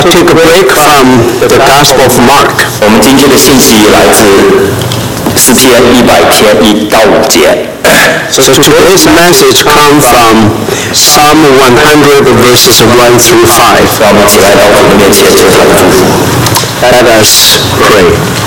Take a break from the Gospel of Mark. 我们今天的信息来自诗篇100篇1到5节。 So today's message comes from Psalm 100 verses 1 through 5. 让我们一起来到主的面前求他的祝福。 Let us pray.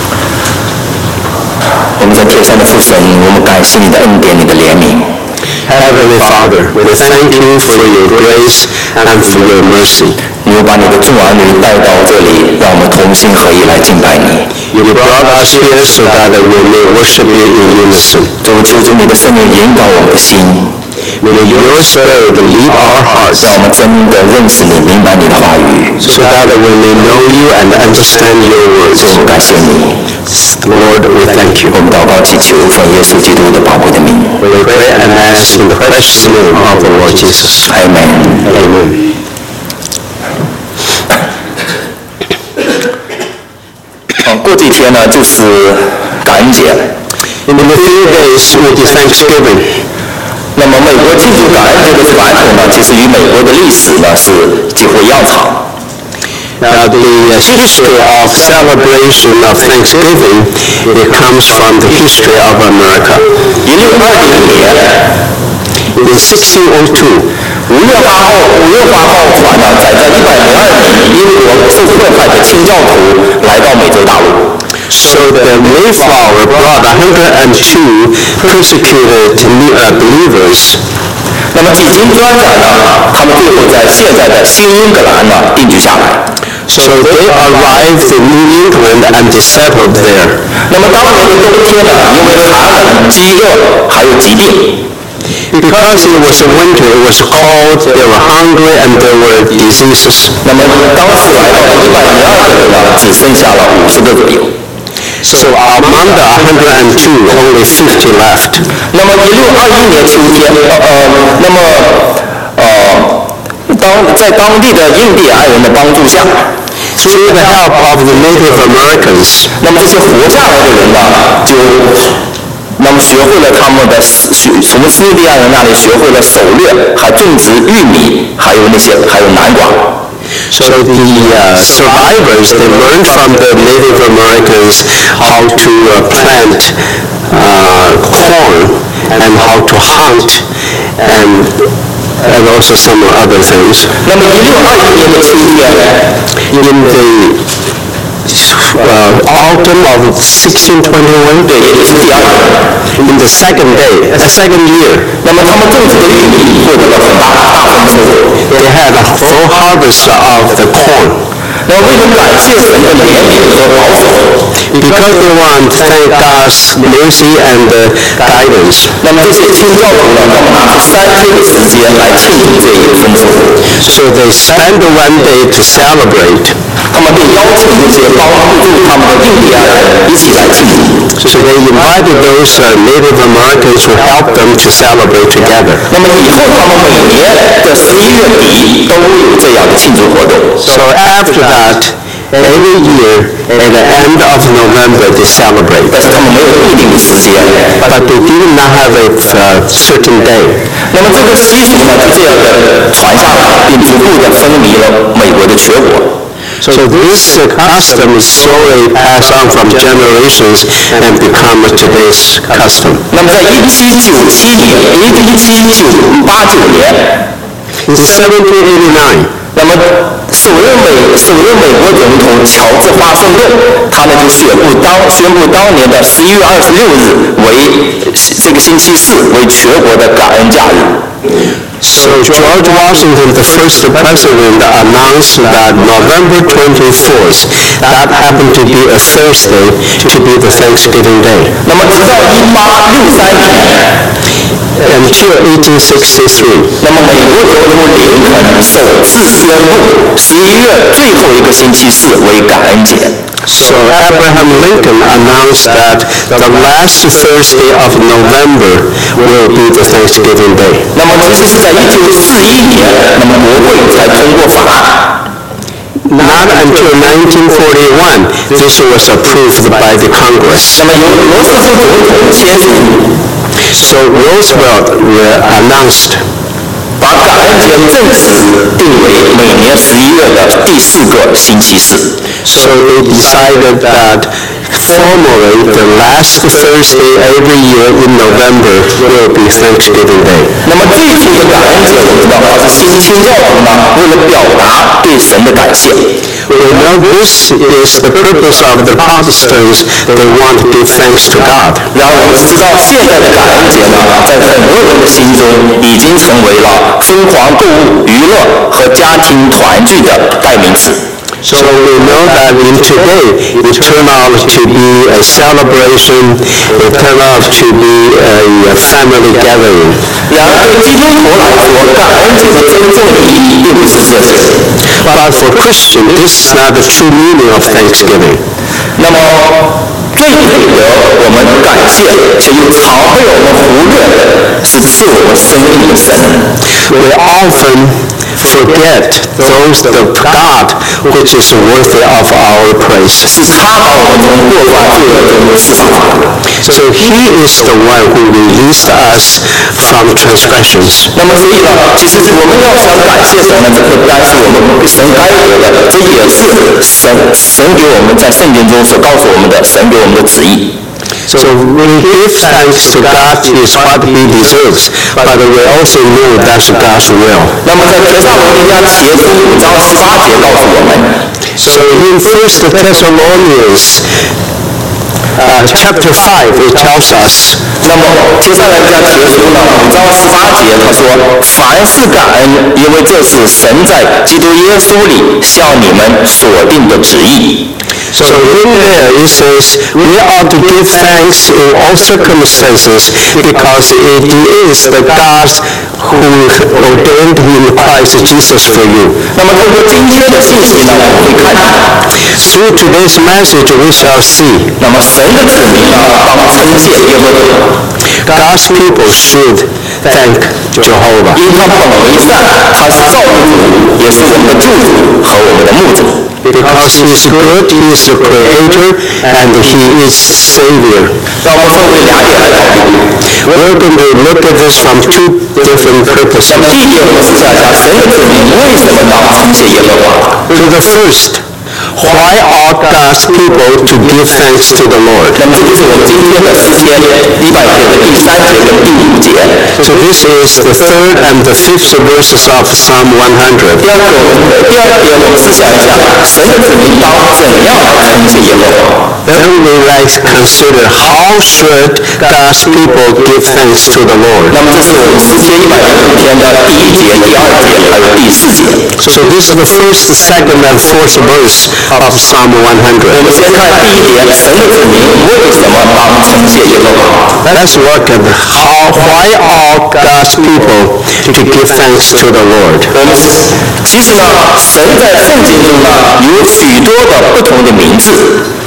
我们在天上的父神，我们感谢你的恩典，你的怜悯。 Heavenly Father, we thank you for your grace and for your mercy. 你又把你的众儿女带到这里，让我们同心合意来敬拜你。 You brought us here so that we may worship you in unison. 主，求主你的圣灵引导我们的心， May your Spirit lead our hearts 让我们真的认识你，明白你的话语。 so that we may know you and understand your 主， words. 感谢你。 Lord, we thank you. 我们祷告祈求，奉耶稣基督的宝贵的名。 We pray and ask in the precious name of the Lord Jesus. Amen。 Amen. 过几天呢，就是感恩节。 In a few days will be Thanksgiving. 那么美国庆祝感恩节的传统呢，其实与美国的历史呢是几乎一样长。 Now, the history of celebration of Thanksgiving, it comes from the history of America. 1620年 In 1602, 5月8号船呢，载着102名英国受迫害的清教徒来到美洲大陆。 so the Mayflower brought 102 persecuted believers. 那么几经专载呢，他们最后在现在的新英格兰呢定居下来。 So they arrived in New England and they settled there. 那么当年的冬天呢，因为寒冷、饥饿还有疾病。 Because it was winter, it was cold, they were hungry, and there were diseases. 那么当时来到的102个人呢，只剩下了50个左右。 So among the 102, only 50 left. 那么1621年秋天，在当地的印第安人的帮助下， Through the help of the Native Americans, 那么这些活下来的人呢，就学会了他们的从印第安人那里学会了狩猎，还种植玉米，还有南瓜。 so the survivors, they learned from the Native Americans how to plant corn and how to hunt and also some other things. 那么1621年的秋天， In the autumn of 1621, 对，也就是第二年， in the second year, 那么他们种植的玉米获得了大丰收。 they had a full harvest of the corn. 那么为了感谢神的怜悯和保守， Because they want to thank God's mercy and guidance, 那么这些清教徒呢，他们拿出3天的时间来庆祝这一丰收。 so they spent one day to celebrate. 他们并邀请这些帮助他们的印第安人一起来庆祝。 So they invited those Native Americans who helped them to celebrate together. 那么以后他们每年的11月底都有这样的庆祝活动。 So after that, every year at the end of November they celebrate. 但是他们没有固定的时间。 But they did not have a certain day. 那么这个习俗呢，就这样的传下来，并逐步的风靡了美国的全国。 So this custom is slowly passed on from generations and become today's custom. 那么在1797年，1789年， In 1789, 那么首任美国总统乔治华盛顿，他呢就宣布当年的11月26日为这个星期四为全国的感恩假日。 So George Washington, the first president, announced that November 24th, that happened to be a Thursday, to be the Thanksgiving Day. 那么直到1863年， Until 1863, 那么美国总统林肯首次宣布11月最后一个星期四为感恩节。 so Abraham Lincoln announced that the last Thursday of November will be the Thanksgiving Day. 那么其实是在1941年，那么国会才通过法案。 Not until 1941, this was approved by the Congress. 那么由罗斯福总统签署， So Roosevelt announced 把感恩节正式定为每年11月的第4个星期四。 So they decided that formally the last Thursday every year in November will be Thanksgiving Day. 那么最初的感恩节我们知道它是新清教徒呢为了表达对神的感谢。 We know this is the purpose of the Protestants. They want to give thanks to God. 然后我们知道现在的感恩节呢，在很多人的心中已经成为了疯狂购物、娱乐和家庭团聚的代名词。 So we know that in today it turned out to be a celebration, it turned out to be a family gathering. 然而对基督徒来说，感恩节的真正意义并不是这些。 But for Christians, this is not the true meaning of Thanksgiving. 那么最配得我们感谢且又常被我们忽略的是赐我们生命的神。 We often forget those of God which is worthy of our praise. 是他把我们从过犯罪恶中释放出来。 So He is the one who released us from transgressions. 那么所以呢，其实我们要想感谢神呢，这不单是我们神该得的，这也是神给我们在圣经中所告诉我们的，神给我们的旨意。 So we give thanks to God is what He deserves, but we also know that's God's will. 那么在帖撒罗尼迦前书5章18节告诉我们， So in 1 Thessalonians chapter 5, it tells us, 那么接下来在帖书呢5章18节他说，凡事感恩，因为这是神在基督耶稣里向你们所定的旨意。 So in there it says, we ought to give thanks in all circumstances because it is the God who ordained in Christ Jesus for you. 那么通过今天的信息呢，我们会看到， Through today's message, we shall see 那么神的子民呢，当称谢耶和华， God's people should thank Jehovah. 因他本为善，他是造物主，也是我们的救主和我们的牧者。 Because He is good, He is the Creator, and He is Savior. 让我们分为2点来考虑。 We're going to look at this from two different 那 purposes. 么第一点，我们思想一下神的子民为什么当称谢耶和华？ To the first, why ought God's people to give thanks to the Lord? 那么这就是我们今天的诗篇100篇的第3节跟第5节。 So this is the third and the fifth verses of Psalm 100. 第二点，我们思想一下神的子民当怎样来称谢耶和华？ Then we like to consider how should God's people give thanks to the Lord. 那么这是我们诗篇105篇的第1节、第2节还有第4节。 So this is the first, second, and fourth verse of Psalm 100. 我们先看第1点，神的子民为什么当称谢耶和华？ Let's look at why ought God's people to give thanks to the Lord. 我们其实呢，神在圣经中呢有许多的不同的名字。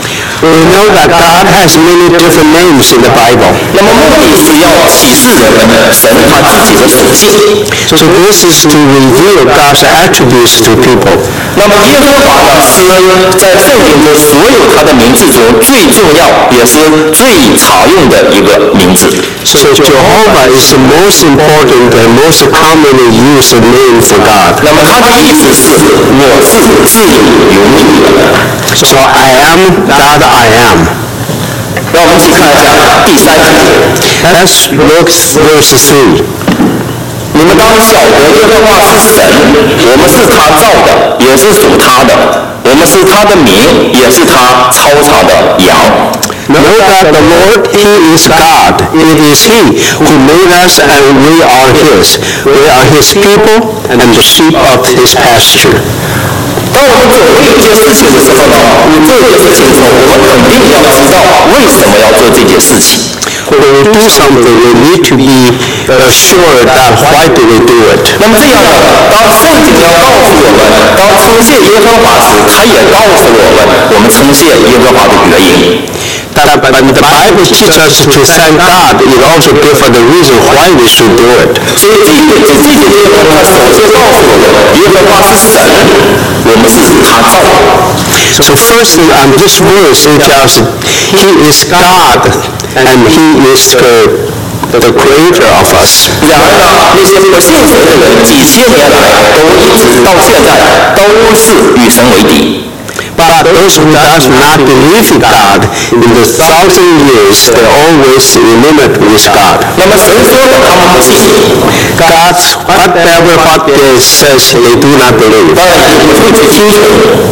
We know that God has many different names in the Bible. 那么目的是要启示人们神他自己的属性。 So this is to reveal God's attributes to people. 那么耶和华呢是在圣经中所有他的名字中最重要也是最常用的一个名字。 So Jehovah is the most important and most commonly used name for God. 那么他的意思是我是自有永有的。 So I am that I am. 让我们一起看一下第3节。 Let's look verse 3. 你们当晓得耶和华是神，我们是他造的，也是属他的，我们是他的民，也是他操场的羊。 Know that the Lord, He is God. It is He who made us and we are His. We are His people and the sheep of His pasture. 当我们准备一件事情的时候呢，你做一件事情的时候，我们肯定要知道为什么要做这件事情。 When we do something, we need to be assured that why do we do it. 那么这样呢，当圣经要告诉我们，当称谢耶和华时，他也告诉我们称谢耶和华的原因。 But the Bible teaches us to thank God. It also gives us the reason why we should do it. 所以这节经文呢，首先告诉我们，耶和华是神，我们是他造的。 So first on this verse it tells He is God and He is the Creator of us. 然而呢，那些不信神的人几千年来都一直到现在都是与神为敌。 But those who does not believe in God, in the 1,000 years, they always remain with God. 那么神说的他们不信， God's whatever what they says they do not believe. 当然也不会去听从。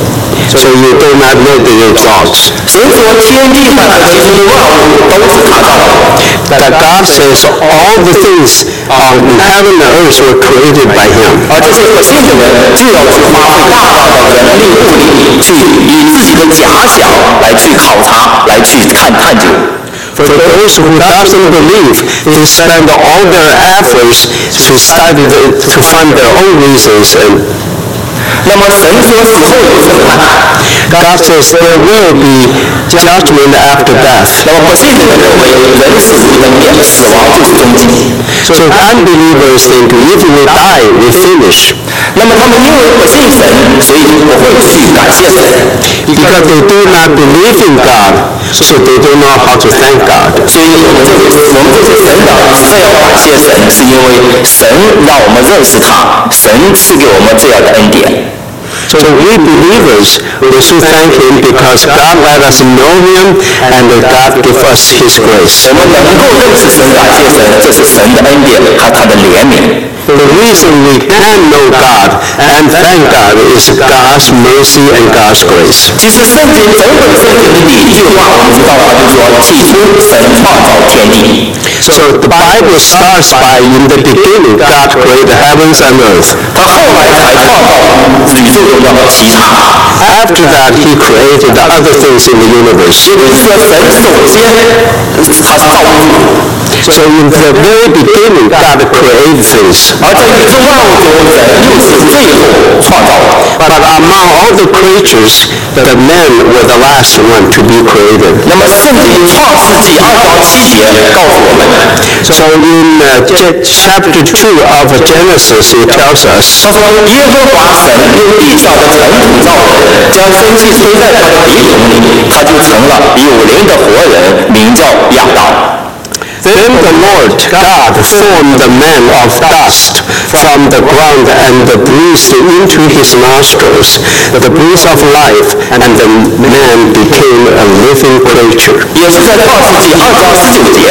So you do not know the results. 神说天地上的其中万物都是他造的。 That God says all the things on heaven and earth were created by Him. 而这些不信的人就要去花费大量的人力物力，去以自己的假想来去考察，来去探究。 For those who doesn't believe, they spend all their efforts to study, to find their own reasons. And 那么神说死后有审判， God says there will be judgment after death. 那么不信的人认为人死如灯灭，死亡就是终极。 So unbelievers think if we die, we finish. 那么他们因为不信神，所以就不会去感谢神。 Because they do not believe in God, so they don't know how to thank God. 所以我们这些神的非要感谢神，是因为神让我们认识他，神赐给我们这样的恩典。 So we believers, we should thank Him because God let us know Him and God give us His grace. 我们能够认识神、感谢神，这是神的恩典和他的怜悯。 The reason we can know God and thank God is God's mercy and God's grace. 其实整本圣经的第一句话，我们知道，他就说：“起初神创造天地。” So the Bible starts by, in the beginning, God created the heavens and earth. 他后来才创造宇宙中的其他。 After that, He created the other things in the universe. 也就是说，神首先他是造物主， So in the very beginning, God created things. 而在宇宙万物中，人又是最后创造的。 But among all the creatures, the men were the last one to be created. 那么，圣经创世纪2章7节告诉我们， So in chapter 2 of Genesis, it tells us, 他说：“耶和华神用地上的尘土造人，将生气吹在他的鼻孔里，他就成了有灵的活人，名叫亚当。” Then the Lord God formed the man of dust from the ground and breathed into his nostrils the breath of life, and the man became a living creature. 也是在创世纪2章19节。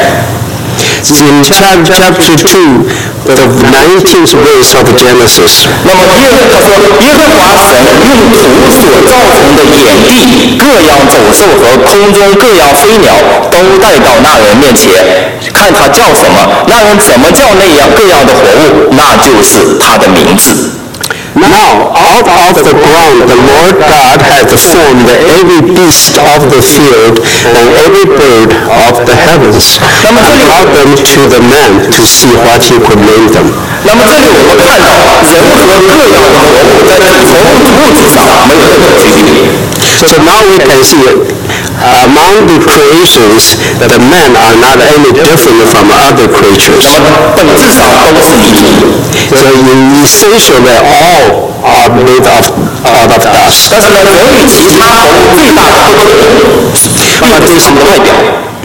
In chapter 2, the 19th verse of Genesis. 那么他说，耶和华神用土所造成的野地，各样走兽和空中各样飞鸟，都带到那人面前，看他叫什么，那人怎么叫那样各样的活物，那就是他的名字。 Now, out of the ground, the Lord God had formed every beast of the field and every bird of the heavens, and brought them to the man to see what he could name them. 那么这里我们看到，人和各样的活物在物质上没有任何区别。 So now we can see among the creations that the men are not any different from other creatures. 本质上都是泥土。 So essentially all are made out of dust. 但是呢，人与其他活物最大的不同，并不是他们的外表。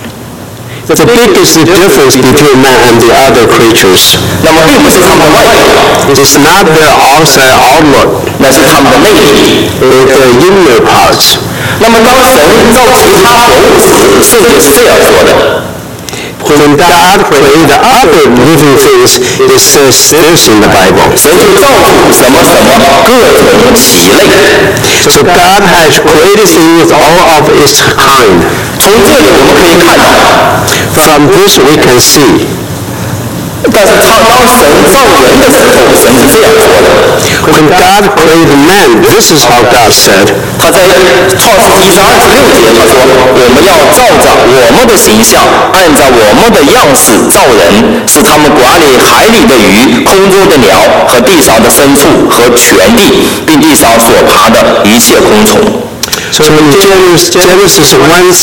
The biggest difference between man and the other creatures 那么并不是他们的外表， is not their outside outlook, 那是他们的内里。 their inner parts. 那么当神造其他活物时，圣经是这样说的。 When God created other living things, it says this in the Bible. 神就造出什么什么各种其类。 So God has created things all of its kind. 从这里我们可以看到， From this we can see. 但是当神造人的时候，神是这样说的。 When God created man, this is how God said. 他在创世纪1章26节他说：“我们要照着我们的形象，按照我们的样式造人，使他们管理海里的鱼、空中的鸟和地上的牲畜和全地，并地上所爬的一切昆虫。” So in Genesis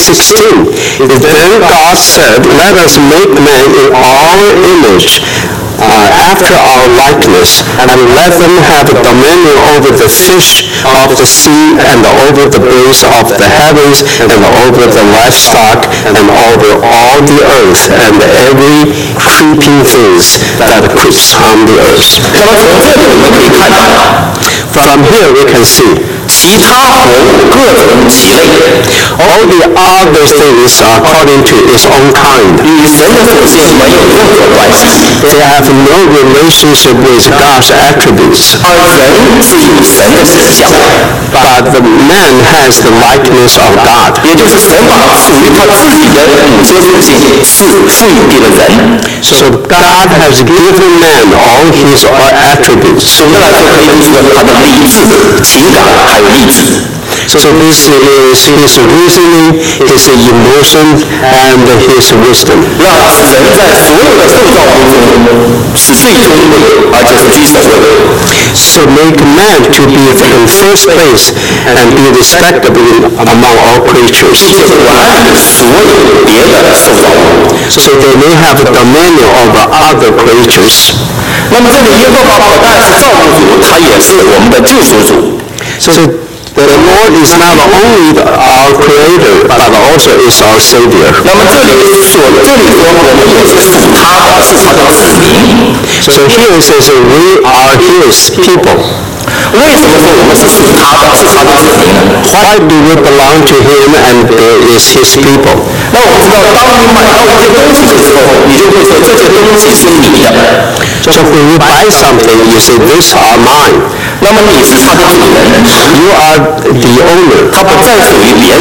1:16, then God said, "Let us make man in our image, after our likeness, and let them have dominion over the fish of the sea, and over the birds of the heavens, and over the livestock, and over all the earth, and every creeping things that creeps on the earth. 那么从这里我们可以看到， From here we can see 其他活物各种其类， all the other things according to its own kind. 与神的属性没有任何关系， They have no relationship with God's attributes. 而人是有神的形象， But the man has the likeness of God. 也就是神把属于他自己的某些属性赋予给了人。 So God has given man all his attributes. 总的来说，可以说他的理智、情感还有意志。 So this is his reasoning, his emotion, and his wisdom. 让人在所有的受造物中是最尊贵，而且是居首位。 So make man to be in first place and be respectable among all creatures. 并且管理所有别的受造物。 So they may have dominion over other creatures. 那么这里耶和华不但是造物主，他也是我们的救赎主。 So the Lord is not only our creator, but also is our savior. 那么这里说我们也是属他的，是他的子民。 So here it says we are his people. 为什么说我们是属他的，是他的子民呢？ Why do we belong to him and is his people? 那我们知道，当你买到一些东西的时候，你就会说这些东西是你的。 So when you buy something, you say, these are mine. 那么你是他的主人， You are the owner. 他不再属于别人，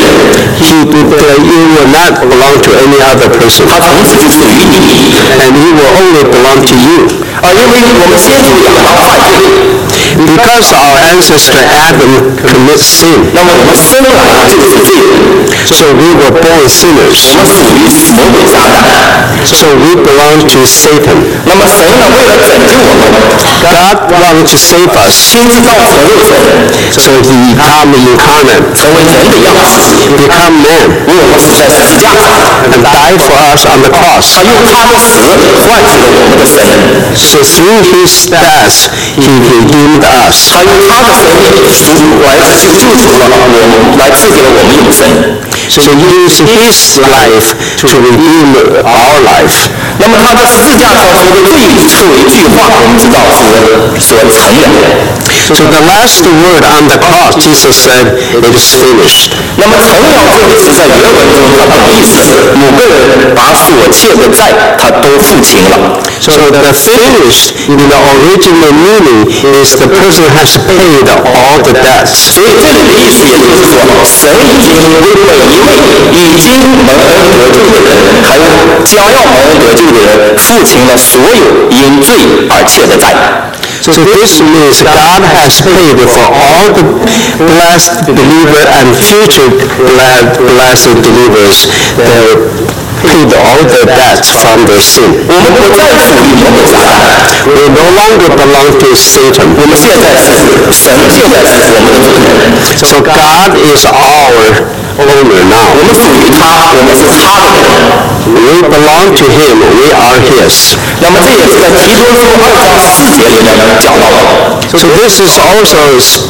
You will not belong to any other person. 他从此就属于你。 And he will only belong to you. 因为我们先祖亚当犯罪， Because our ancestor Adam commits sin, 那么我们生来就是罪人， so we were born 我 sinners. 们属于魔鬼撒旦。 So we belong to Satan. 那么神呢，为了拯救我们， God wanted to save us, 亲自道成肉身， so he became incarnate, 成为人的样式， become man, 为我们死在十字架上。 and died for us on the cross. 他用他的死换取了我们的生， So through his death, he redeemed us. 他用他的生命来救赎了我们，来赐给了我们永生。 So he used his life to redeem our life. 那么他在十字架上说的最后一句话，我们知道是说成了。 So the last word on the cross, Jesus said, it is finished. 那么成了这个词在原文中，它的意思是某个人把所欠的债他都付清了。 So the finished in the original meaning is the person has paid all the debts. 所以这里的意思也就是说，神已经为每一位已经蒙恩得救的人，还有将要蒙恩得救的人，付清了所有因罪而欠的债。 So this means God has paid for all the blessed believer and future blessed believers. They paid all their debts from their sin. 我们不再属于魔鬼撒旦， We no longer belong to Satan. 我们现在是神，现在是我们的主人。 So God is our owner now. 我们属于他，我们是他的人。 We belong to him. We are his. 那么这也是在提多书2章4节里面讲到的。 So this is also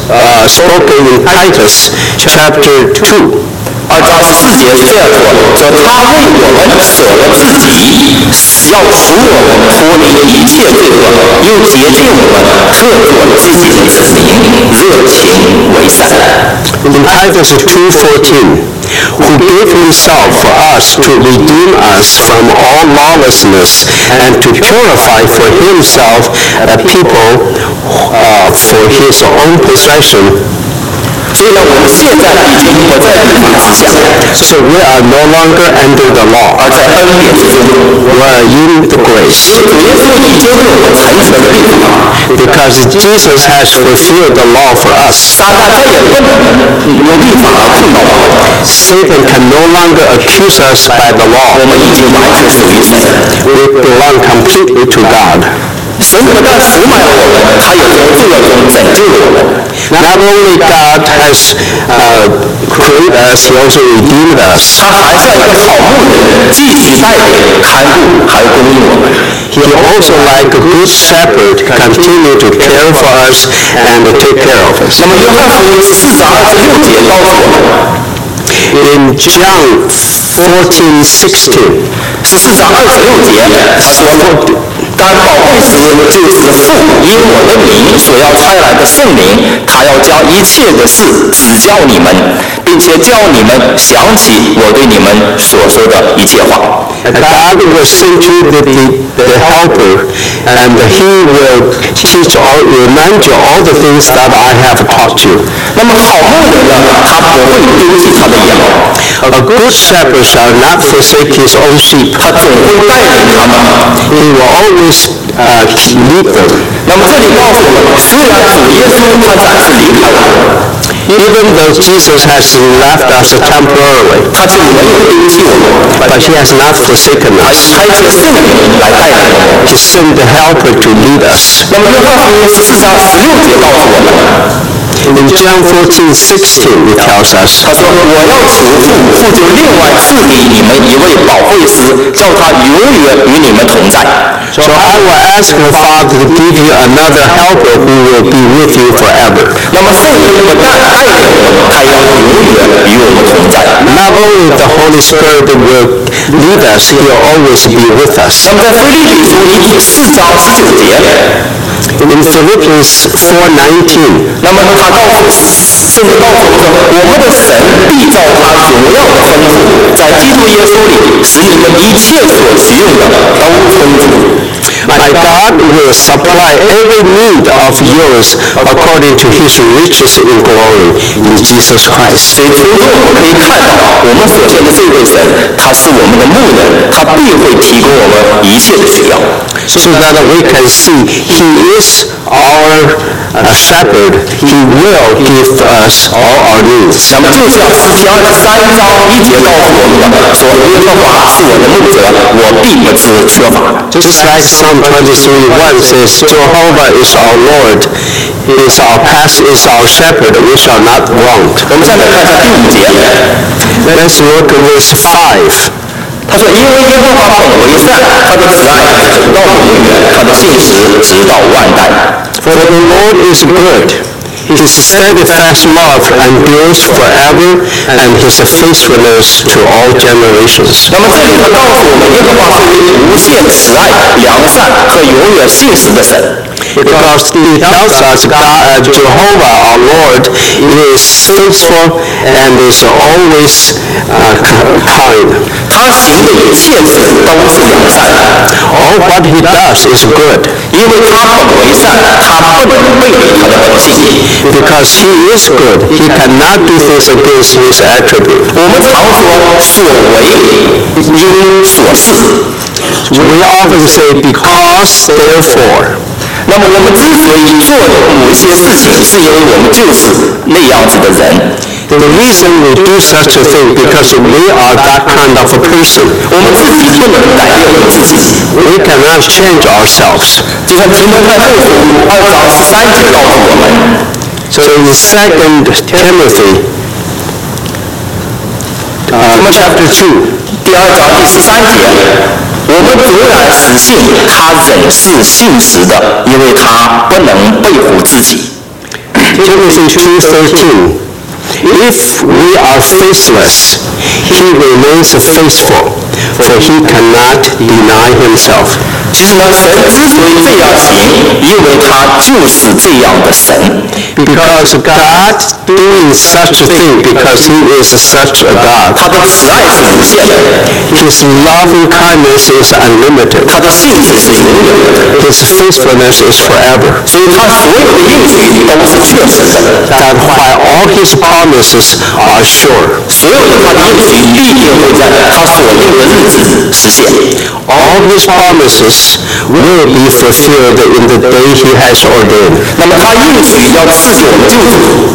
spoken in Titus chapter 2. 2章4节是这样说：他为我们舍了自己，要赎我们脱离一切罪恶，又洁净我们，特作自己的子民，热情为善。 In Titus 2:14, who gave himself for us to redeem us from all lawlessness and to purify for himself a people for his own possession. 所以呢，我们现在已经不在律法之下， So we are no longer under the law. 而在恩典之中。 We are in the grace. 主耶稣已经为我们成全了律法， Because Jesus has fulfilled the law for us. 撒旦再也不能用律法来控告我们。 Satan can no longer accuse us by the law. 我们已经完全属于神。 We belong completely to God. 神不但赎买了我们，他也从罪恶中拯救了我们。 Not only God has created us, He also redeemed us. 他还像一个好牧人，继续带领、看顾，还供应我们。 He also, like a good shepherd, continue to care for us and to take care of us. 那么约翰福音14章26节告诉我们， In John 14:16, 14章26节，他说：“但保惠师就是父因我的名所要差来的圣灵，他要将一切的事指教你们，并且叫你们想起我对你们所说的一切话。” God will send you the helper, and He will remind you all the things that I have taught you. 那么好牧人呢，他不会丢弃他的羊。 A good shepherd shall not forsake his own sheep. 他总会带领他们。 He will always lead them. 那么这里告诉我们，虽然主耶稣他暂时离开我们， Even though Jesus has left us temporarily, 他就没有丢弃我们， but He has not forsaken 他 us. 差遣圣灵来带领我们。 He sent the helper to lead us. 那么约翰福音14章16节告诉我们， In John 14:16, it tells us, 他说：“我要求父，父就另外赐给你们一位保惠师，叫他永远与你们同在。” So I will ask the Father to give you another helper who will be with you forever. 那么圣灵不但带领我们，还要永远与我们同在。 Not only the Holy Spirit will lead us, He will always be with us. 那么在腓立比书4章19节， In Philippians 4:19, 那么他告诉圣经告诉我们，我们的神必照他荣耀的吩咐，在基督耶稣里，使你们一切所需用的都充足。 My God will supply every need of yours according to His riches in glory in Jesus Christ. 所以从中我们可以看到，我们所见的这位神，他是我们的牧人，他必会提供我们一切的需要。 So that we can see He is our shepherd. He will give us all our needs. 那么就像诗篇23章1节告诉我们的，说耶和华是我的牧者，我必不致缺乏。 Just like Psalm 23:1 says, Jehovah is our Lord, He is our pastor, is our shepherd, we shall not want. 我们再来看一下第5节， Let's look at verse 5. 他说：“因为耶和华本为善，他的慈爱直到永远，他的信实直到万代。” For the Lord is good. His steadfast love endures forever, and His faithfulness to all generations. 那么这里他告诉我们，耶和华是一位无限慈爱、良善和永远信实的神。 Because He tells us Jehovah, our Lord, is faithful and is always kind. 他行的一切事都是良善的。 All what He does is good. 因为他本为善，他不能背离他的本性。 Because He is good, He cannot do things against His attribute. 我们常说所为因所事， We often say because, therefore. 那么我们之所以做某些事情，是因为我们就是那样子的人。 The reason we do such a thing because we are that kind of a person. 我们自己不能改变我们自己。 We cannot change ourselves. 就像提摩太后书2章13节告诉我们。 So in 2 Timothy chapter 2, 第2章第13节，我们纵然实信，他仍是信实的，因为他不能背负自己。 Timothy 2:13. If we are faithless, He remains faithful, for He cannot deny Himself. 其实呢，神之所以这样行，因为他就是这样的神。 Because God doing such a thing, because He is such a God. 他的慈爱是无限的， His loving kindness is unlimited. 他的信实是永远的， His faithfulness is forever. 所以他所有的应许都是确实的。 That while all His promises are sure, 所有的他的应许必定会在他所定的日子实现。 all His promises will be fulfilled in the day He has ordained. 那么他应许要赐给我们救主，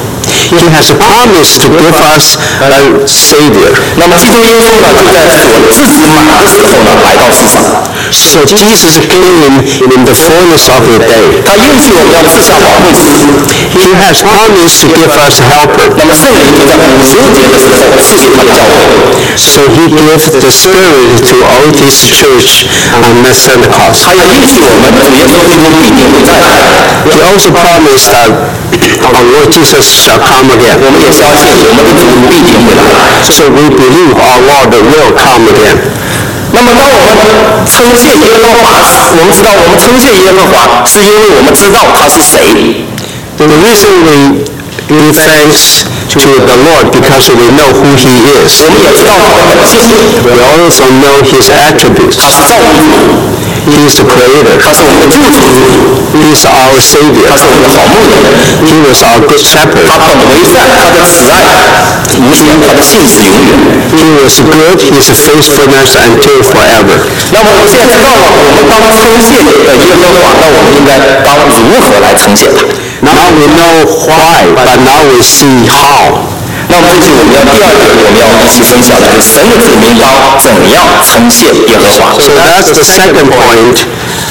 He has promised to give us a Savior. 那么基督耶稣呢，就在所自己满的时候呢，来到世上。 So Jesus came in the fullness of the day. 他应许我们要赐下保惠师。 He has promised to give us a helper. 那么圣灵就在50节的时候赐给他的教会。 So he gave the Spirit to all this church on Pentecost. 他也应许我们主耶稣基督必定会再来。 He also promised that our Lord Jesus shall come again. 我们也相信我们的主必定会来。 So we believe our Lord will come again. 那么当我们称谢耶和华，我们知道我们称谢耶和华，是因为我们知道他是谁。 The reason we give thanks to the Lord because we know who He is. 我们也知道他的本性， We also know His attributes. 他是造物主， He is the Creator. 他是我们的救主， He is our Savior. 他是我们的好牧人， He was our good shepherd. 他本为善，他的慈爱无限，他的信实永远。 He was good. His faithfulness until forever. 那么我们现在知道了，我们当称谢耶和华，那我们应该当如何来称谢他？ Now we know why, but now we see how. 那么这是我们要第二点，我们要一起分享的，就是神的子民当怎样称谢耶和华。 So that's the second point.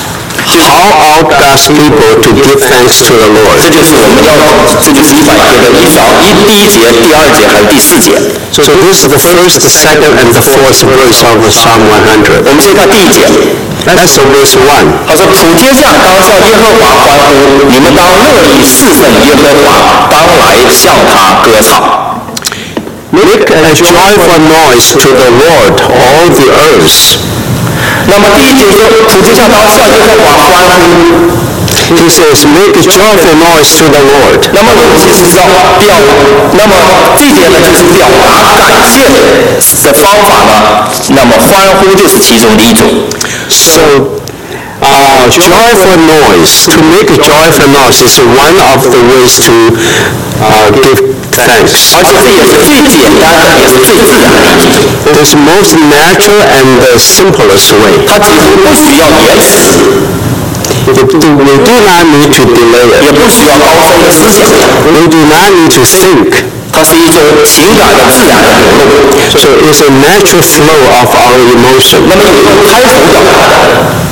How ought God's people to give thanks to the 这 Lord? 就是我们要，这就是100节的第一节、第2节还有第4节。 So this is the first, the second, and the fourth verse of Psalm 100. 我们先看第1节， That's verse 1. 他说：“属天下当向耶和华欢呼，你们当乐意侍奉耶和华，当来向他歌唱。” Make a joyful noise to the Lord, all the earth. 那么第1节说，属天下当向耶和华欢呼。 He says, make a joyful noise to the Lord. 那么我们其实是要那么这一点呢，就是表达感谢的方法呢。那么欢呼就是其中的一种。 So, joyful noise, to make a joyful noise is one of the ways to give thanks. 而且这也是最简单的，也是最自然的一种。 It's most natural and the simplest way. 它几乎不需要言辞， We do not need to delay 也 it. 不需要高深的思想， We do not need to think. 它是一种情感的自然的流露。 So it's a natural flow of our emotion. 那么有一个拍手表达的，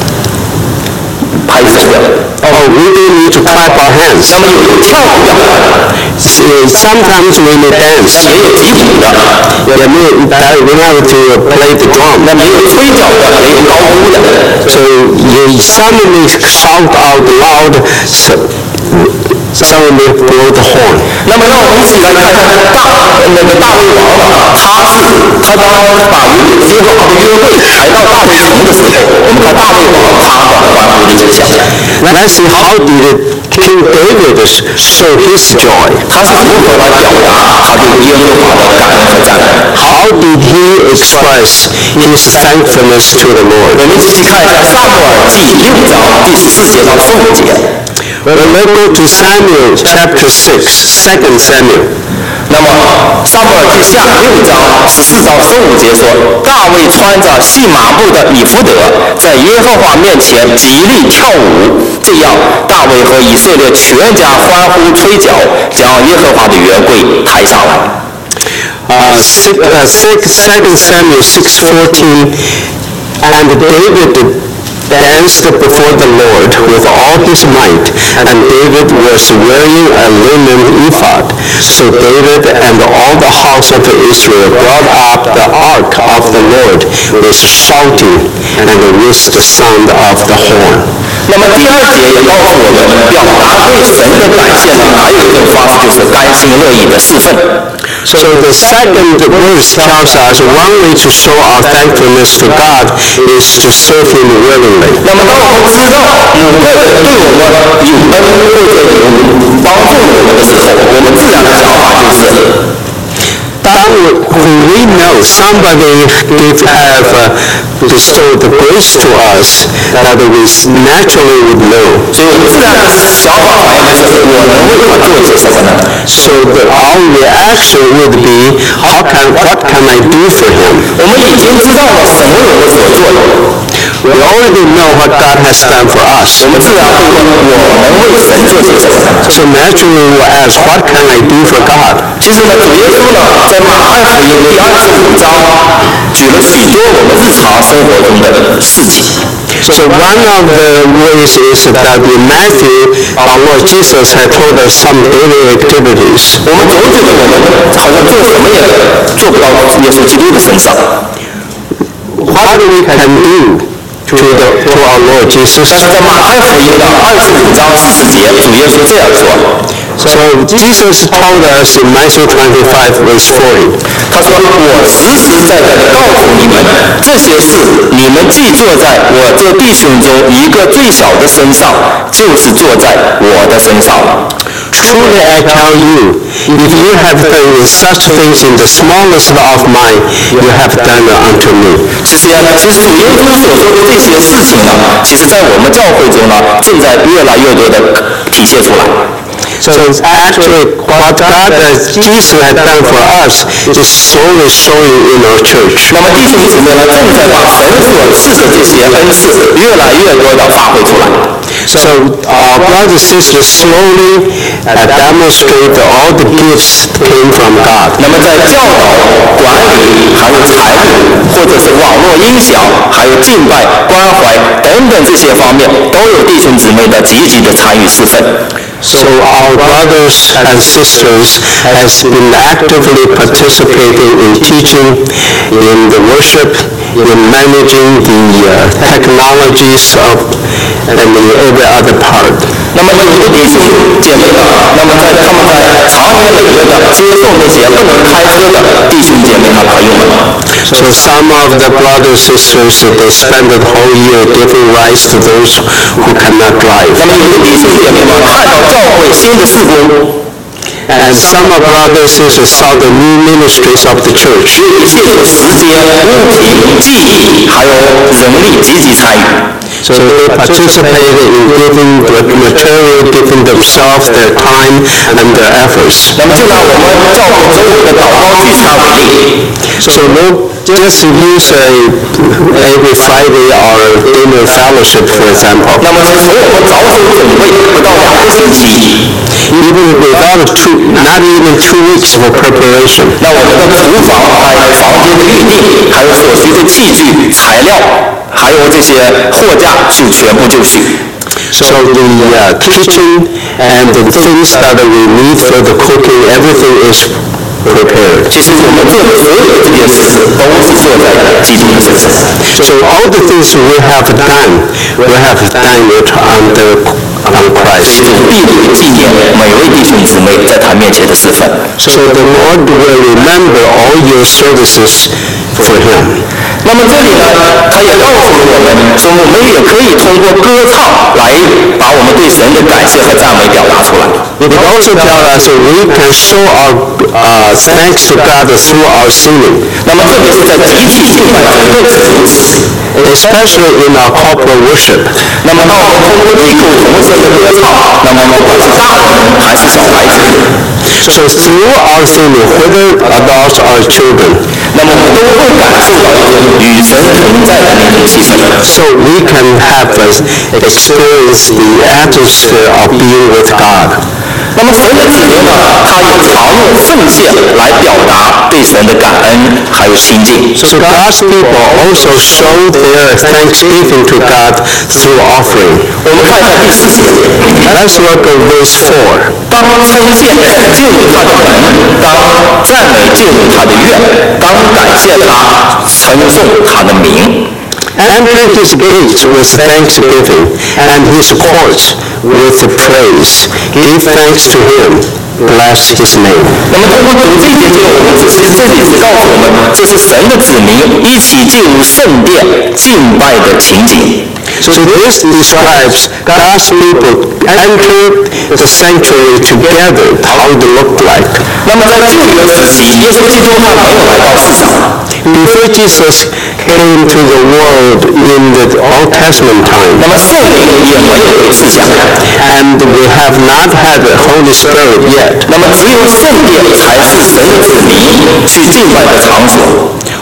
拍手表。 Oh, we do need to clap our hands. 那么有一个跳舞表达的， Sometimes we may dance. 也有击鼓的， We have to play the drum. 那么也有吹角的，也有高呼的。 So you suddenly shout out loud, suddenly blow the horn. 那么让我们一起来看看大卫王呢，他当把耶和华的约柜抬到大卫城的时候，我们看大卫王他的欢呼的景象。 Let's see how did King David show his joy. 他是如何来表达他对耶和华的感恩和赞美？ How did he express his thankfulness to the 我 Lord? 们一起看一下撒母耳记6章第14节到15节。 Well, let's go to Samuel chapter 6, 2 Samuel. 那么撒母耳记下6章14到15节说，大卫穿着细麻布的以弗得，在耶和华面前极力跳舞，这样大卫和以色列全家欢呼吹角，将耶和华的约柜抬上来。 2 Samuel 6:14, and David danced before the Lord with all his might, and David was wearing a linen ephod. So David and all the house of Israel brought up the ark of the Lord with shouting and with the sound of the horn. 那么第2节也告诉我们，表达对神的感谢呢，还有一种方式就是甘心乐意的侍奉。 So the second verse tells us one way to show our thankfulness to God is to serve Him willingly. 那么当我们知道某个人对我们有恩或者有帮助我们的时候，我们自然的想法就是， When we know somebody have bestowed the grace to us, that we naturally would know. 所以我们自然的想法反应就是我能为他做些什么呢？ So our reaction would be, what can I do for him? 我们已经知道了神为我们所做的， We already already know what God has done for us. 我们自然会问，我们为神做些什么？ So naturally we will ask, what can I do for God? 其实呢，主耶稣呢，在马太福音第25章举了许多我们日常生活中的事情。 So one of the ways is that in Matthew, our Lord Jesus had told us some daily activities. 我们总觉得我们好像做什么也做不到耶稣基督的身上。 What we can do to our Lord Jesus? 但是在马太福音的25章40节，主耶稣这样说。 So Jesus told us in Matthew 25 verse 40. 他说：“我实实在在地告诉你们，这些事你们既做在我这弟兄中一个最小的身上，就是做在我的身上了。 Truly I tell you, if you have done such things in the smallest of mine, you have done it unto me. ” 其实主耶稣所说的这些事情呢，其实在我们教会中呢，正在越来越多的体现出来。 So actually, what God Jesus had done for us is slowly showing in our church. 那么弟兄姊妹呢，正在把神所赐的这些恩赐越来越多的发挥出来。 So our brothers and sisters slowly demonstrate that all the gifts came from God. 那么在教导、管理，还有财务，或者是网络音响，还有敬拜、关怀等等这些方面，都有弟兄姊妹的积极的参与侍奉。 So our brothers and sisters has been actively participating in teaching, in the worship, in managing the technologies of and in every other part. 那么有的弟兄姐妹呢，那么他们在长年累月的接送那些不能开车的弟兄姐妹和朋友们。 So some of the brothers and sisters they spend the whole year giving rides to those who cannot drive. 那么有的弟兄姐妹们看到教会新的事工。 And some of brothers and sisters saw the new ministries of the church. 一切有时间、物品、记忆，还有人力积极参与。 So they participated in giving the material, giving themselves, their time, and their efforts. 那么就拿我们教会周五的祷告聚餐为例。 So no, just use every Friday or dinner fellowship, for example. 那么从我们着手准备不到2个星期， Even without not even 2 weeks of preparation. 那我们的厨房、还有房间的预定，还有所需的器具、材料，还有这些货架就全部就绪。 So the kitchen and the things that we need for the cooking, everything is prepared. 其实我们做的所有的这件事都是做在基督的身上。 So all the things we have done it on Christ. 主必会纪念每位弟兄姊妹在他面前的侍奉。 So the Lord will remember all your services for Him. 那么这里呢，他也告诉我们说，我们也可以通过歌唱来把我们对神的感谢和赞美表达出来。 It also tells us that we can show our thanks to God through our singing. 那么特别是在集体敬拜中更是如此。 Especially in our corporate worship. 那么当我们通过异口同声的歌唱，那么不管是大人还是小孩子， So through our singing, whether adults or children, 那么我们都会感受到一种与神同在的那种气氛。 so we can have experience the atmosphere of being with God. 那么神的子民呢，他也常用奉献来表达对神的感恩还有心境。 So God's people also show their thanksgiving to God through offering. 我们看一下第4节。 Let's look at verse 4. 当称谢进入他的门，当赞美进入他的院，当感谢他，称颂他的名。 Enter his gates with thanksgiving, and his courts with praise. Give thanks to him. Bless his name. 那么通过读这一节经文，我们这里是告诉我们，这是神的子民一起进入圣殿敬拜的情景。 So this describes God's people entered the sanctuary together, how it looked like. 那么在旧约时期，耶稣基督他没有来到世上。 Before Jesus came to the world in the Old Testament time, 那么圣灵也没有被赐下， and we have not had the Holy Spirit yet. 那么只有圣殿才是神的子民去敬拜的场所。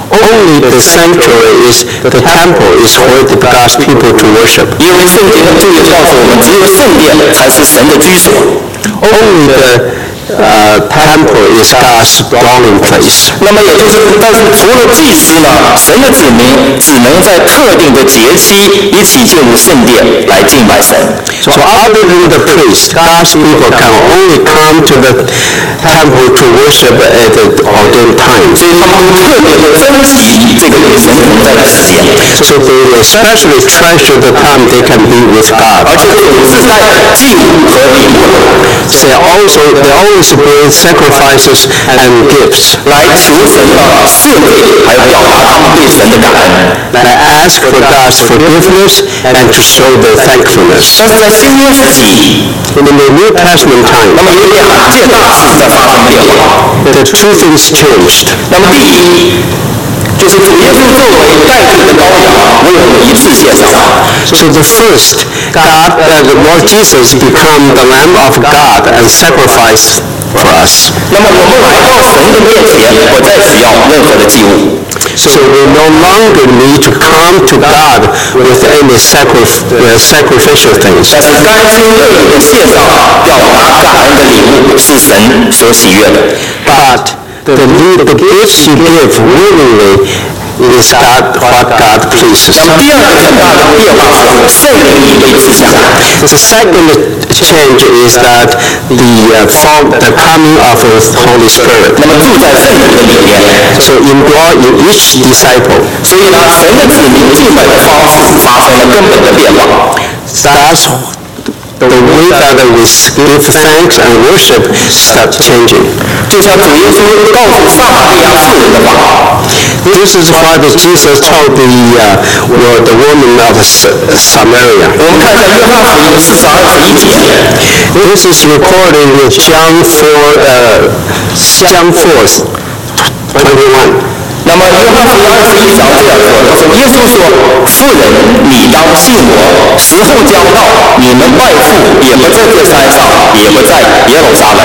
Only the sanctuary is the temple is where God's people to worship. 因为圣经就也告诉我们，只有圣殿才是神的居所。 Only the temple is God's dwelling place. 那么也就是，但是除了祭司呢，神的子民只能在特定的节期一起进入圣殿来敬拜神。 So other than the priest, God's people can only come to the temple to worship at the ordained time. 所以他们特别的珍惜这个与神同在的时间。 So they especially treasure the time they can be with God. 而且总是在祭物和礼物。 They always bring sacrifices and gifts. 来求神的赦罪，还有表达他们对神的感恩。 They ask for God's forgiveness and to show their thankfulness. 但是在新约时期， In the New Testament 那 time, 么有两件大事在发生变化。 the two things changed. 那么第一，就是主耶稣作为代罪的羔羊，为我们一次献上。 So the first, the Lord Jesus become the Lamb of God and sacrifice for us. 那么我们来到神的面前，不再需要任何的祭物。 So we no longer need to come to God with any sacrificial things. 但是甘心乐意的献上，表达感恩的礼物，是神所喜悦的。 But the gifts you give willingly is what God pleases. 那么第二个很大的变化是圣灵已被赐下。 The second change is that the coming of the Holy Spirit. 那么住在圣徒的里面。 So indwell in each disciple. 所以呢，神的子民敬拜的方式发生了根本的变化。 That's the way that we give thanks and worship start changing. 就像主耶稣告诉撒玛利亚妇人的话。 This is what Jesus told the woman of Samaria. 我们看一下约翰福音4:21节。 This is recorded in John 4:21. 那么约翰福音21章这样说，他说耶稣说：“妇人，你当信我，时候将到，你们拜父也不在这山上，也不在耶路撒冷。”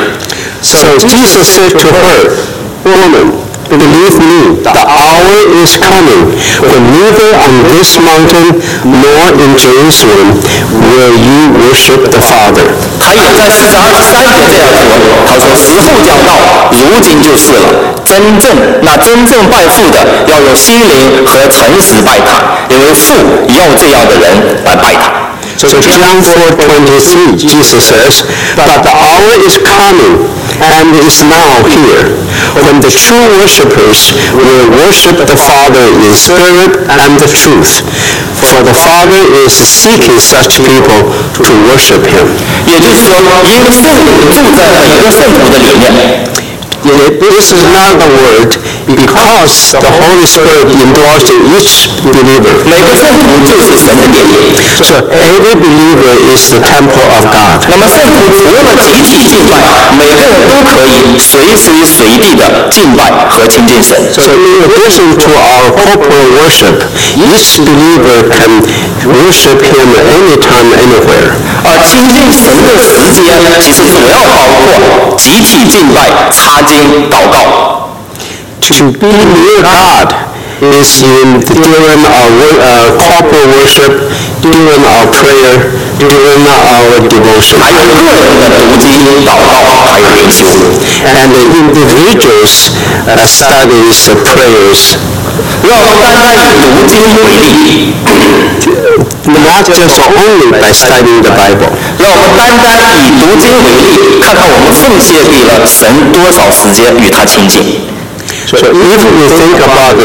So Jesus said to her, "Woman, believe me, the hour is coming when neither on this mountain nor in Jerusalem will you worship the Father." 他也在4章23节这样说，他说：“时候将到，如今就是了。真正拜父的，要用心灵和诚实拜他，因为父要这样的人来拜他。” So John 4:23, Jesus says, "But the hour is coming, and is now here, when the true worshippers will worship the Father in spirit and the truth. For the Father is seeking such people to worship Him." 也就是说，因为圣灵住在每个圣徒的里面。 This is not the word because the Holy Spirit indwells in each believer. 每个圣徒就是神的殿。 So every believer is the temple of God. 那么圣徒除了集体敬拜，每个人都可以随时随地的敬拜和亲近神。 So in addition to our corporate worship, each believer can worship Him anytime, anywhere. 而亲近神的时间，其实主要包括集体敬拜、查经、祷告。 To be near God is during our corporate worship, during our prayer, during our devotion. 还有个人的读经、祷告，还有灵修。 And the individuals studies, prayers. 让我们单单以读经为例。 Not just only by studying the Bible. 让我们单单以读经为例，看看我们奉献给了神多少时间与他亲近。 So if we think about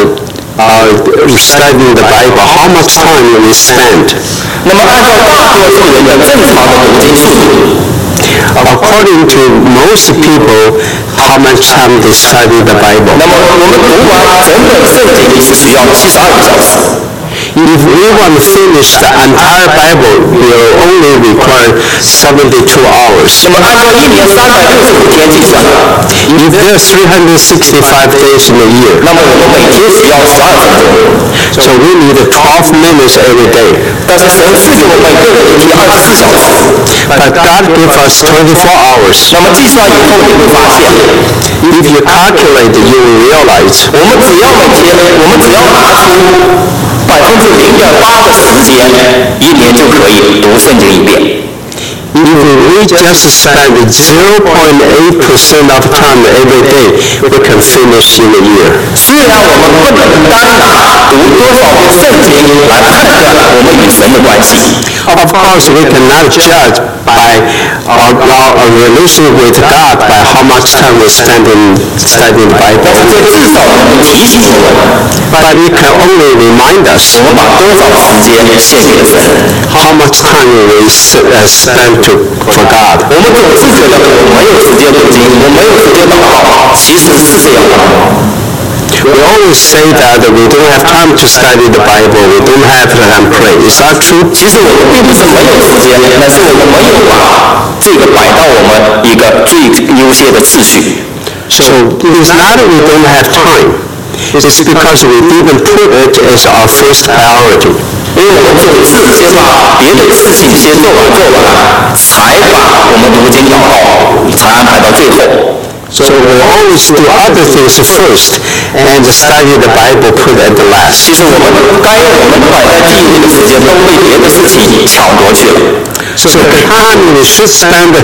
studying the Bible, how much time will we spend? 那么按照大多数人的正常的读经速度， According to most people, how much time they study the Bible? 那么我们读完整本圣经是需要72个小时。 If we want to finish the entire Bible, we will only require 72 hours. 那么按照1年365天计算， If there are 365 days in a year, 那么我们每天需要12分钟。 so we need 12 minutes every day. 但是神赐给我们每个人一天24小时。 But God gives us 24 hours. 那么计算以后你会发现， If you calculate, you will realize minutes. 我们只要拿出0.8%的时间，一年就可以读圣经一遍。 If we just spend 0.8% of time every day, we can finish in a year. 虽然我们不能单拿读多少遍圣经来判断我们与神的关系， Of course, we cannot judge by our relation with God by how much time we spend in studying the 但 Bible. 是这至少能提醒我们， But it can only remind us 我们把多少时间献给了神。 how much time we spend for God. 我们总是觉得我没有时间读经，我没有时间祷告，其实是这样的。 We always say that we don't have time to study the Bible, we don't have time to pray. Is that true? 其实我们并不是没有时间，但是我们没有把这个摆到我们一个最优先的次序。 So it is not that we don't have time. It is because we didn't put it as our first priority. 因为我们总是先把别的事情先做完，才把我们读经祷告才安排到最后。 So we always do other things first and study the Bible put at the last. 其实我们摆在第一的时间都被别的事情抢夺去了。 So the time we should spend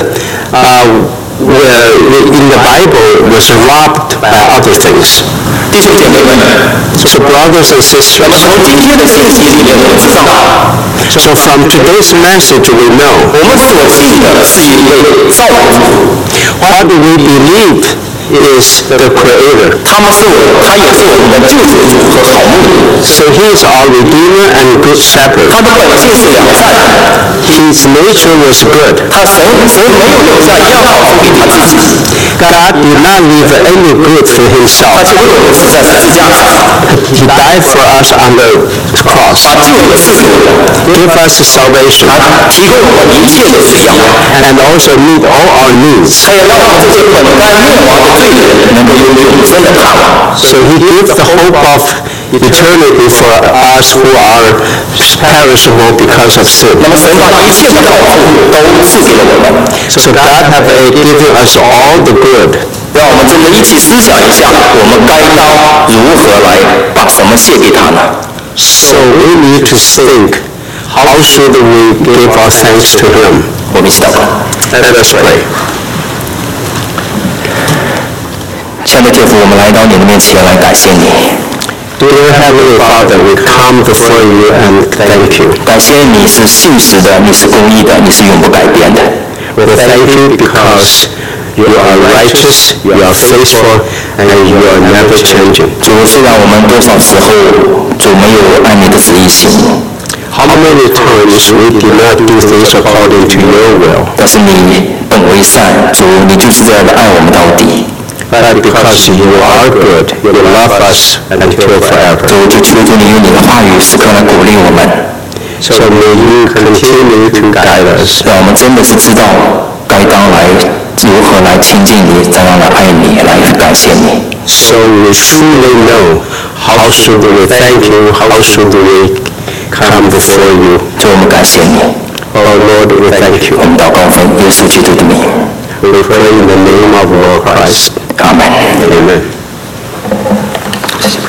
in the Bible was robbed by other things. 弟兄姐妹们， So brothers and 那 sisters, 么从今天的信息里面，我们知道， so from today's message we know 我们所信的是一位造物主， what we believe is the Creator. 他也是我们的救赎主和好牧人。 So He is our Redeemer and Good Shepherd. 他的本性是良善的， His nature was good. 神没有留下一样好处给他自己， God did not leave any good for 他 Himself. 就为我们死在十字架上， He died for us on the cross. 他救我们世俗人， Give us salvation 他提供我们一切的需要， and also meet all our needs. 他也让我们这些本该灭亡的罪人能够有永生的盼望。 So He gives the hope of eternity for us who are perishable because of sin. 那么神把一切的好处都赐给了我们， So God have given us all the good. 让我们真的一起思想一下，我们该当如何来把什么献给他呢？ So we need to think, how should we give our thanks to Him? 我们一起祷告。 Let us pray. 亲爱的天父，我们来到你的面前来感谢你， Dear Heavenly Father, we come before you and thank you. 感谢你是信实的，你是公义的，你是永不改变的。 We thank you because you are righteous, you are faithful, and you are never changing. 主，虽然我们多少时候主没有按你的旨意行， How many times we did not do things according to your will, 但是你本为善，主，你就是这样的爱我们到底。 but because you are good, you love us until forever. 主，就求主你用你的话语时刻来鼓励我们， So may you continue to guide us. 让我们真的是知道该当来如何来亲近你，怎样来爱你，来感谢你。 So we truly know how should we thank you, how should we come before you. 主，我们感谢你， Oh Lord, we thank you. 我们祷告奉耶稣基督的名， We pray in the name of Lord Christ. 阿门。 Amen.